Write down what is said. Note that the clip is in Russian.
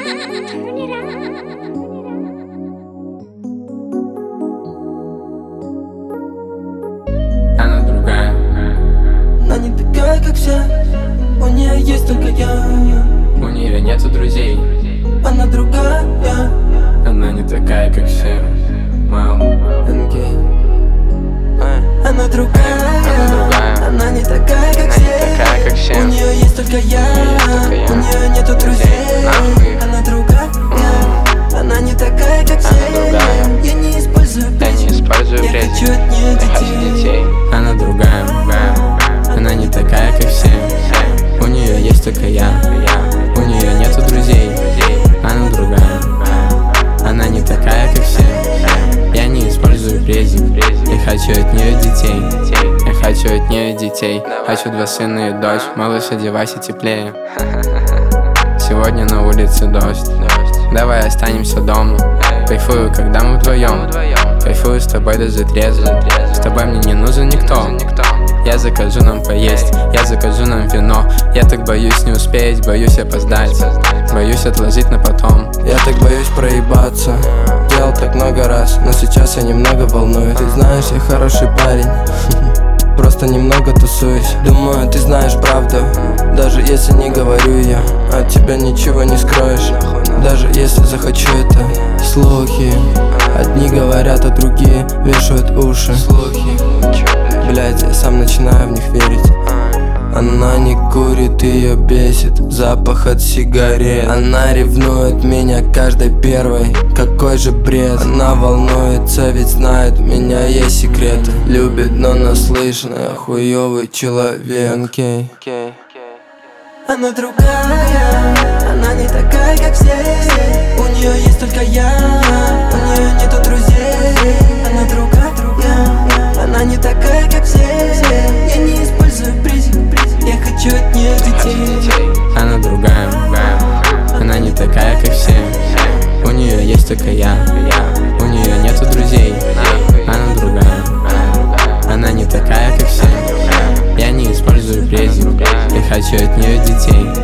Она другая. Она не такая, как все. У нее есть только я. У нее нету друзей. Она другая. Она не такая, как все. Мам. Она другая. Она не такая, как все. У нее есть только я. У нее нету друзей. Она другая. Она не такая, как все. Я не использую призм. Я хочу от нее детей. Она другая. Она не такая, как все. У нее есть только я. У нее нету друзей. Она другая. Она не такая, как все. Я не использую презик. Я хочу от нее детей. Я хочу от нее детей. Хочу 2 сына и дочь. Малыш, одевайся теплее. Сегодня на улице дождь. Давай останемся дома. Кайфую, когда мы вдвоем. Кайфую с тобой даже трезво. С тобой мне не нужен никто. Я закажу нам поесть, я закажу нам вино. Я так боюсь не успеть, боюсь опоздать. Боюсь отложить на потом. Я так боюсь проебаться. Делал так много раз, но сейчас я немного волнуюсь. Ты знаешь, я хороший парень. Просто немного тусуюсь. Думаю, ты знаешь правду. Даже если не говорю я, от тебя ничего не скроешь. Даже если захочу это. Слухи. Одни говорят, а другие вешают уши. Блять, я сам начинаю в них верить. Она не курит, ее бесит запах от сигарет. Она ревнует меня каждой первой. Какой же бред. Она волнуется, ведь знает, у меня есть секреты. Любит, но наслышанная, хуёвый человек. Она другая. Она не такая, как все. У нее есть только я. У нее нету друзей. Она другая. Она не такая, как все. Я не использую призм. Я хочу от нее детей. Она другая. Она не такая, как все. У нее есть только я. У нее нету друзей. Она другая. Она не такая, как все. Я не использую презик. Я хочу от нее детей.